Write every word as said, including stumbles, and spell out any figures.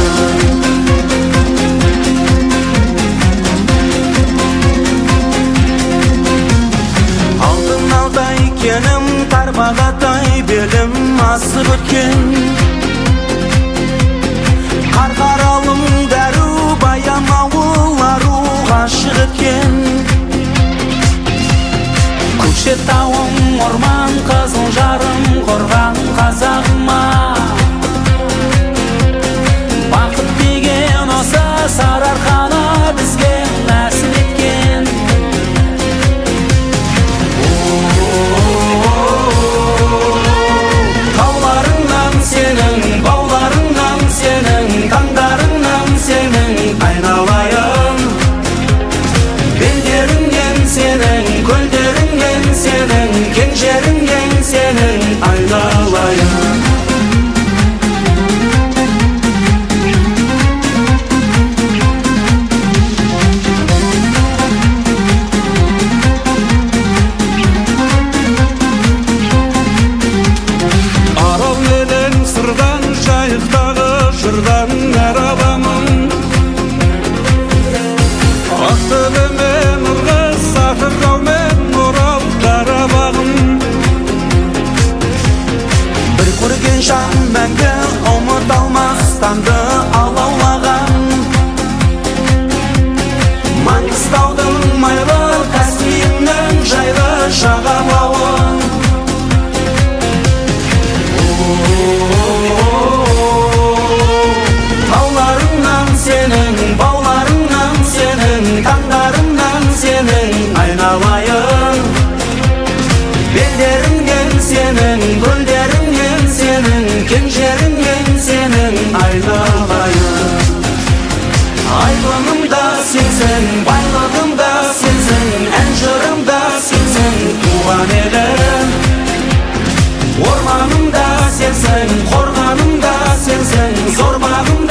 Алтын алдай кенім, тарбағатай белім асып өткен. Қарқаралым дәру, баянауыл ару ғашық еткен. Көкшетауым орман, қызыл жарым қорған қазағыма. Бақыт деген осы Сарыарқаны бізге нәсіп еткен. Тауларыңнан сенің, бауларыңнан сенің, таңдарыңнан сенің айналайын. Белдеріңнен сенің, көлдеріңнен сенің, кең жеріңнен сенің айналайын. Арал менен сырдан, жайықтағы жырдан әр аламын. Ақтөбемен Ырғыз, Атыраумен Орал, Қарабағым. Бір көрген жан мәңгі ұмыталмас таңды алаулаған. Маңғыстаудың майлы, Каспийімнің жайлы жағалауын. Тауларыңнан сенің, бауларыңнан сенің, таңдарыңнан сенің айналайын. Белдеріңнен сенің, көлдеріңнен сенің, кең жеріңнен сенің айналайын. Айлығым да сенсің, байлығым да сенсің, ән жырым да сенсің, туған елім. Орманым да сенсің, қорғаным да сенсің, зор бағым